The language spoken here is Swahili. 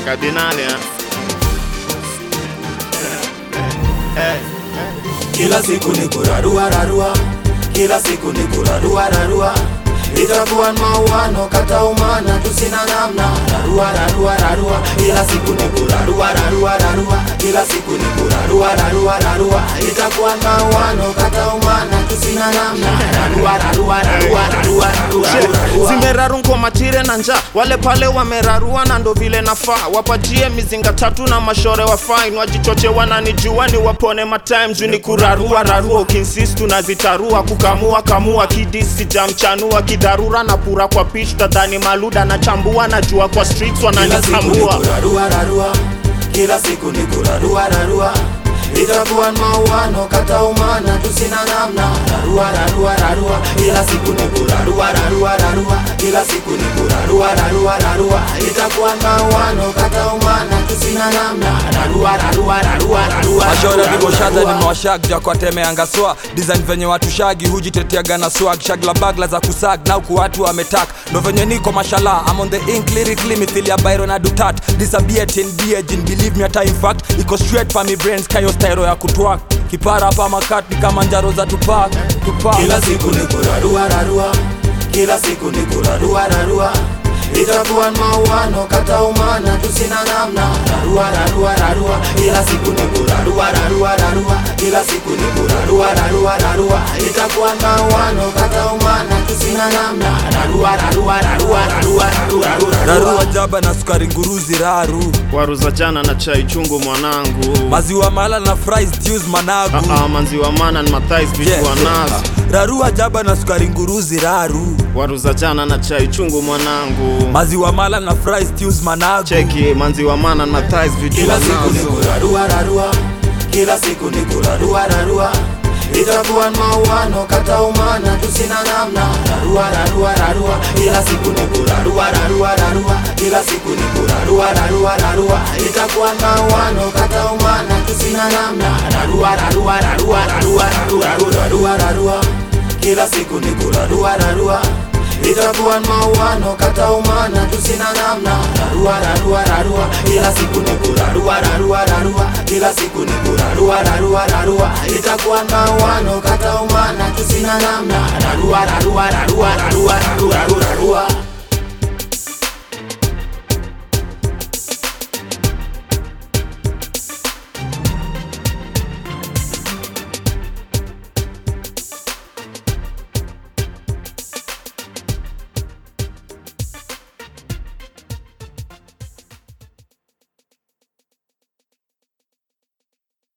Kardinali Kila siku ni kurarua rarua, kila siku ni kurarua rarua. Itakuwa mauano kata umana tusina namna. Rarua rarua rarua, kila siku ni kurarua rarua rarua, kila siku ni kurarua rarua rarua. Itakuwa mauano kata umana tusina namna. Rarua rarua rarua rarua rarua. Zimeraru kwa matire na njaa, wale pale wamerarua na ndo vile nafaa. Wapatie mizinga 3 na mashore wa fine, wajichoche wananijua ni wapone matime. Juu ni kurarua rarua, ukinsist tunazitarua. Kukamua kamua kidisi jamchanua, kidarura na pura kwa pitch tadhani maluda na chambua. Na jua kwa streets wananitambua. Kurarua rarua, kila siku ni kurarua rarua. Itakuwa mauano kata umana tusina namna. Rarua rarua rarua, kila siku ni kurarua rarua rarua, kila siku ni kurarua rarua rarua. Itakuwa mauano kata umana tusina namna. Rarua rarua rarua rarua. Mashora bibo shada ni mwashag ja kwa teme angaswa. Design venye watu shagi hujitetea gana swag. Shagla bagla za kusag na huku watu wametak. Ndo venye niko mashallah, I'm on the ink lyrically mithilia Byron adutat. Disappear in being, believe me ata in fact. Iko straight pa mi brains kayo styro ya kutwak. Kipara hapa makati kama njaro za Tupac. Kila siku ni kurarua rarua, kila siku ni kurarua rarua. Itakuwa mauano kata umana tusina namna. Rarua rarua rarua, kila siku ni kurarua rarua rarua, kila siku ni kurarua rarua rarua. Itakuwa mauano kata umana tusina namna. Rarua rarua rarua rarua rarua. Rarua jaba na sukari nguruzi raru. Waru za jana na chai chungu mwanangu. Maziwa mala na fries juice managu. Maziwa mana na mathighs vitu wanazo. Rarua jaba na sukari nguruzi raru. Waru za jana na chai chungu mwanangu. Maziwa mala na fries juice managu. Cheki maziwa mana na mathighs vitu Kila siku ni wanazo. kurarua rarua, kila siku ni kurarua rarua. Itakuwa mauano kata umana tusina namna. Rarua rarua rarua, kila siku ni kurarua rarua rarua, kila siku ni kurarua rarua rarua. Itakuwa mauano kata umana tusina namna. Rarua rarua rarua rarua rarua rarua rarua, kila siku ni kurarua rarua. Itakuwa mauano kata umana tusina namna. Rarua rarua rarua, kila siku ni kurarua rarua rarua, kila siku ni kurarua rarua rarua. Itakuwa mauano kata umana tusina namna. Rarua rarua rarua rarua rarua rarua.